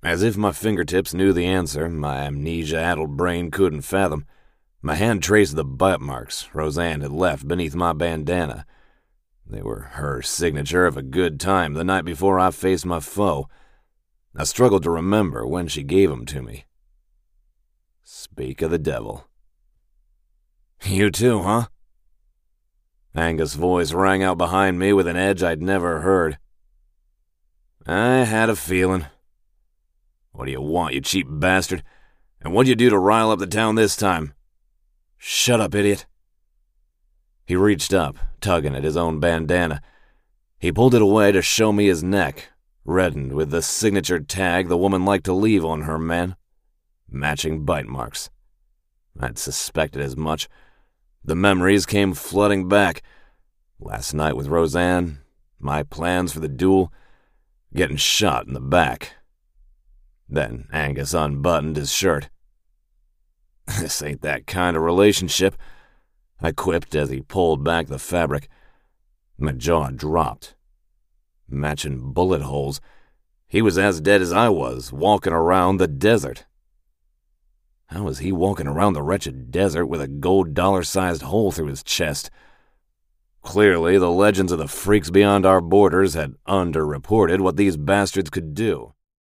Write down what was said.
As if my fingertips knew the answer my amnesia-addled brain couldn't fathom, my hand traced the bite marks Roseanne had left beneath my bandana. They were her signature of a good time the night before I faced my foe. I struggled to remember when she gave them to me. Speak of the devil. You too, huh? Angus' voice rang out behind me with an edge I'd never heard. I had a feeling. What do you want, you cheap bastard? And what'd you do to rile up the town this time? Shut up, idiot. He reached up, tugging at his own bandana. He pulled it away to show me his neck, reddened with the signature tag the woman liked to leave on her man. Matching bite marks. I'd suspected as much. The memories came flooding back. Last night with Roseanne, my plans for the duel, getting shot in the back. Then Angus unbuttoned his shirt. This ain't that kind of relationship, I quipped as he pulled back the fabric. My jaw dropped. Matching bullet holes. He was as dead as I was, walking around the desert. How was he walking around the wretched desert with a gold dollar-sized hole through his chest? Clearly, the legends of the freaks beyond our borders had underreported what these bastards could do.